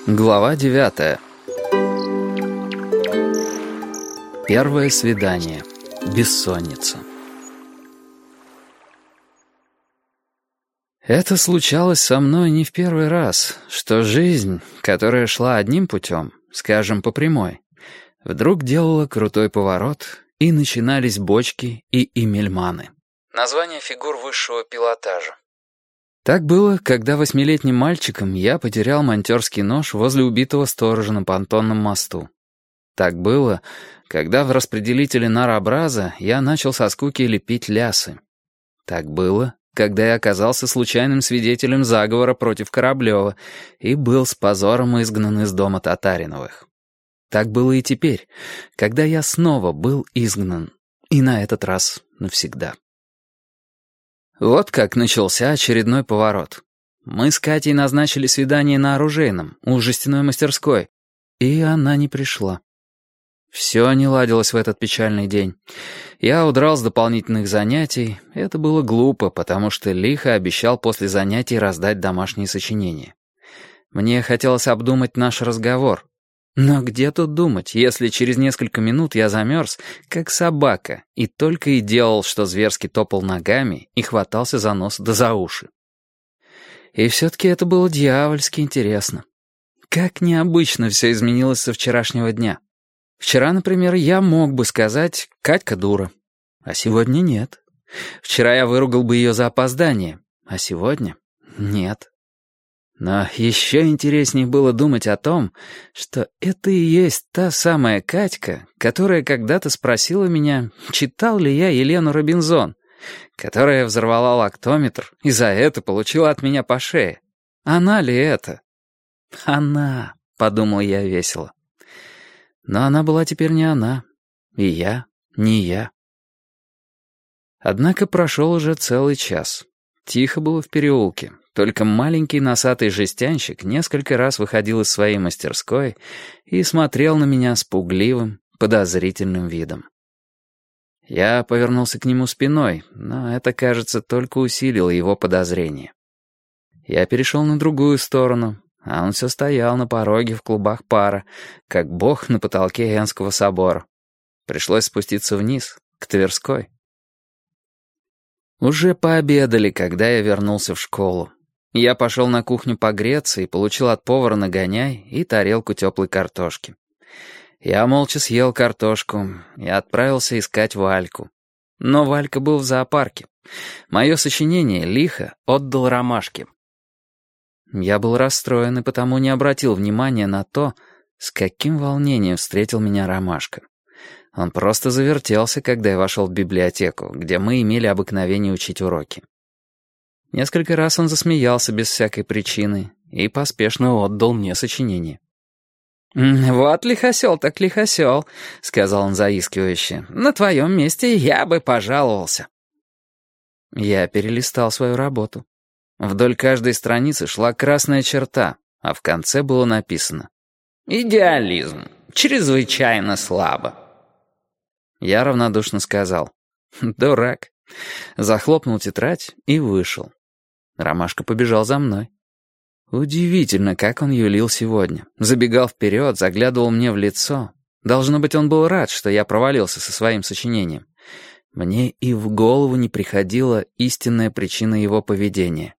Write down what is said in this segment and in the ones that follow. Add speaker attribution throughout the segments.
Speaker 1: Глава 9. Первое свидание. Бессонница. Это случалось со мной не в первый раз, что жизнь, которая шла одним путем, скажем, по прямой, вдруг делала крутой поворот, и начинались бочки и эмельманы. Название фигур высшего пилотажа. Так было, когда 8-летним мальчиком я потерял монтёрский нож возле убитого сторожа на понтонном мосту. Так было, когда в распределителе нарообраза я начал со скуки лепить лясы. Так было, когда я оказался случайным свидетелем заговора против Кораблёва и был с позором изгнан из дома Татариновых. Так было и теперь, когда я снова был изгнан, и на этот раз навсегда. Вот как начался очередной поворот. Мы с Катей назначили свидание на оружейном, у жестяной мастерской, и она не пришла. Все не ладилось в этот печальный день. Я удрал с дополнительных занятий. Это было глупо, потому что лихо обещал после занятий раздать домашние сочинения. Мне хотелось обдумать наш разговор. Но где тут думать, если через несколько минут я замерз, как собака, и только и делал, что зверски топал ногами и хватался за нос да за уши. И все-таки это было дьявольски интересно. Как необычно все изменилось со вчерашнего дня. Вчера, например, я мог бы сказать «Катька дура», а сегодня нет. Вчера я выругал бы ее за опоздание, а сегодня нет. Но еще интереснее было думать о том, что это и есть та самая Катька, которая когда-то спросила меня, читал ли я Елену Робинзон, которая взорвала лактометр и за это получила от меня по шее. Она ли это? Она, подумал я весело. Но она была теперь не она, и я не я. Однако прошел уже целый час. Тихо было в переулке. Только маленький носатый жестянщик несколько раз выходил из своей мастерской и смотрел на меня с пугливым, подозрительным видом. Я повернулся к нему спиной, но это, кажется, только усилило его подозрение. Я перешел на другую сторону, а он все стоял на пороге в клубах пара, как бог на потолке Энского собора. Пришлось спуститься вниз, к Тверской. Уже пообедали, когда я вернулся в школу. Я пошел на кухню погреться и получил от повара нагоняй и тарелку теплой картошки. Я молча съел картошку и отправился искать Вальку. Но Валька был в зоопарке. Мое сочинение лихо отдал Ромашке. Я был расстроен и потому не обратил внимания на то, с каким волнением встретил меня Ромашка. Он просто завертелся, когда я вошел в библиотеку, где мы имели обыкновение учить уроки. Несколько раз он засмеялся без всякой причины и поспешно отдал мне сочинение. «Вот лихосел так лихосел», — сказал он заискивающе. «На твоем месте я бы пожаловался». Я перелистал свою работу. Вдоль каждой страницы шла красная черта, а в конце было написано: «Идеализм. Чрезвычайно слабо». Я равнодушно сказал: «Дурак». Захлопнул тетрадь и вышел. Ромашка побежал за мной. Удивительно, как он юлил сегодня. Забегал вперед, заглядывал мне в лицо. Должно быть, он был рад, что я провалился со своим сочинением. Мне и в голову не приходила истинная причина его поведения.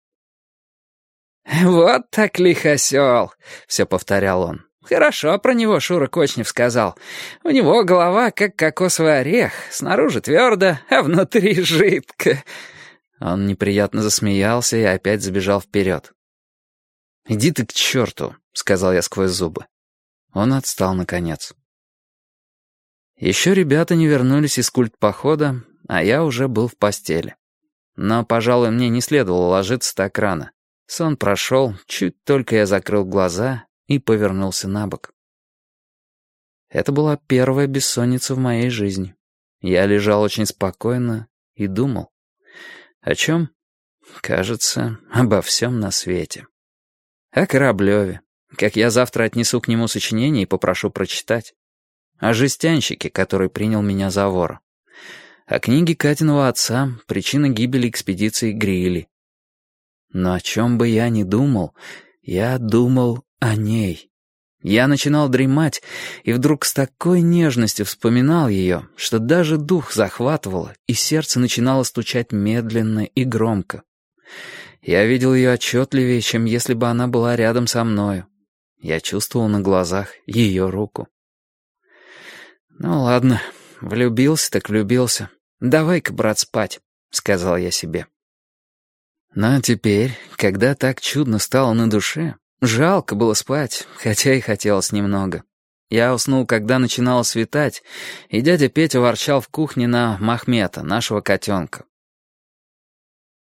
Speaker 1: «Вот так лихосел», — все повторял он. «Хорошо про него Шура Кочнев сказал. У него голова как кокосовый орех, снаружи твердо, а внутри жидко». Он неприятно засмеялся и опять забежал вперед. «Иди ты к черту», — сказал я сквозь зубы. Он отстал наконец. Еще ребята не вернулись из культпохода, а я уже был в постели. Но, пожалуй, мне не следовало ложиться так рано. Сон прошел, чуть только я закрыл глаза и повернулся на бок. Это была первая бессонница в моей жизни. Я лежал очень спокойно и думал. О чем? Кажется, обо всем на свете. О Кораблёве, как я завтра отнесу к нему сочинение и попрошу прочитать. О жестянщике, который принял меня за вора. О книге Катиного отца «Причина гибели экспедиции Грилли». Но о чем бы я ни думал, я думал о ней. Я начинал дремать, и вдруг с такой нежностью вспоминал ее, что даже дух захватывало, и сердце начинало стучать медленно и громко. Я видел ее отчетливее, чем если бы она была рядом со мною. Я чувствовал на глазах ее руку. «Ну ладно, влюбился так влюбился. Давай-ка, брат, спать», — сказал я себе. Но теперь, когда так чудно стало на душе, жалко было спать, хотя и хотелось немного. Я уснул, когда начинало светать, и дядя Петя ворчал в кухне на Махмета, нашего котенка.